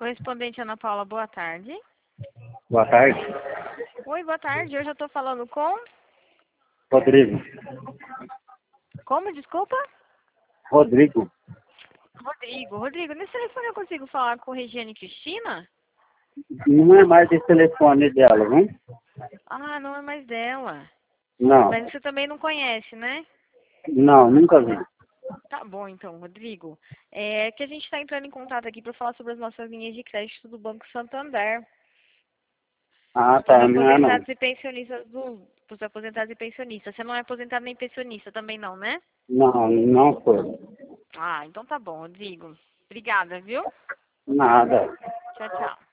Correspondente Ana Paula, boa tarde. Boa tarde. Oi, boa tarde. Hoje eu estou falando com... Rodrigo. Como, desculpa? Rodrigo. Rodrigo, nesse telefone eu consigo falar com Regiane Cristina? Não é mais esse telefone dela, não? Ah, não é mais dela. Não. Mas você também não conhece, né? Não, nunca vi. Tá bom, então, Rodrigo. É que a gente está entrando em contato aqui para falar sobre as nossas linhas de crédito do Banco Santander. Ah, Para tá. os Não é não. aposentados e pensionistas Para os aposentados e pensionistas. Você não é aposentado nem pensionista também não, né? Não, não foi. Ah, então tá bom, Rodrigo. Obrigada, viu? Nada. Tchau, tchau.